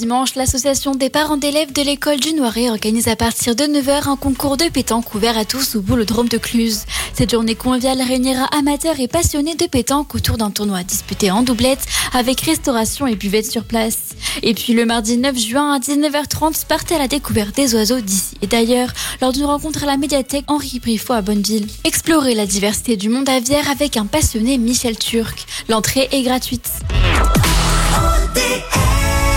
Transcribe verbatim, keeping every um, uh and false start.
dimanche, l'association des parents d'élèves de l'école du Noiret organise à partir de neuf heures un concours de pétanque ouvert à tous au boulodrome de Cluse. Cette journée conviviale réunira amateurs et passionnés de pétanque autour d'un tournoi disputé en doublette avec restauration et buvette sur place. Et puis le mardi neuf juin à dix-neuf heures trente, partez à la découverte des oiseaux d'ici et d'ailleurs lors d'une rencontre à la médiathèque Henri Briffaut à Bonneville. Explorez la diversité du monde aviaire avec un passionné Michel Turc. L'entrée est gratuite.